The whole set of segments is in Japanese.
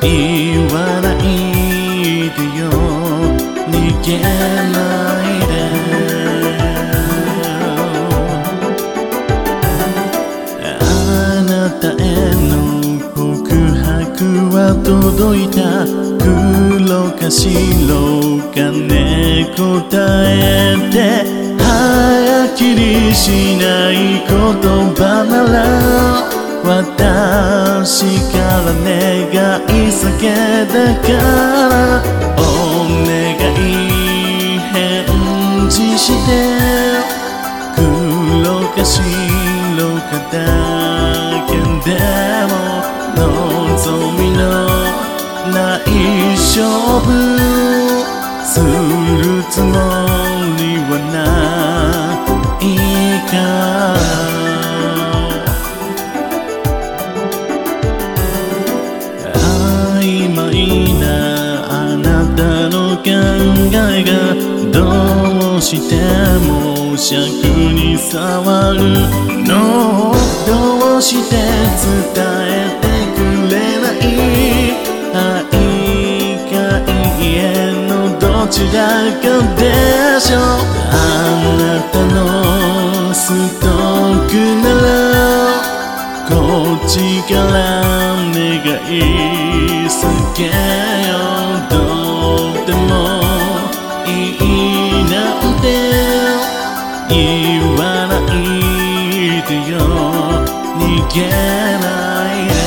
言わないでよ、逃げないで。あなたへの告白は届いた。黒か白かね答えて、はっきりしない言葉なら私から願い酒だからお願い返事して。黒か白かだけでも望みのない勝負するつもりはないか。曖昧なあなたの考えがどうしても尺に触るの。どうして伝えてくれない。愛かいえのどちらかでしょう。あなたのストークならこっちから願いすけよ。どうでもいいなんて言わないでよ、逃げないで。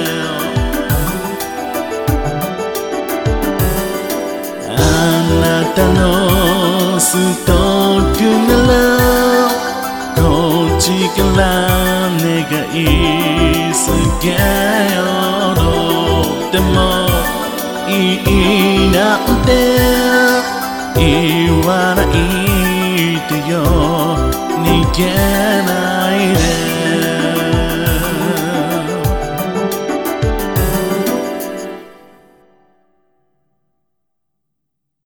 あなたのストークならこっちから願いすけよ。どうでもいいなんて言わないでよ、逃げない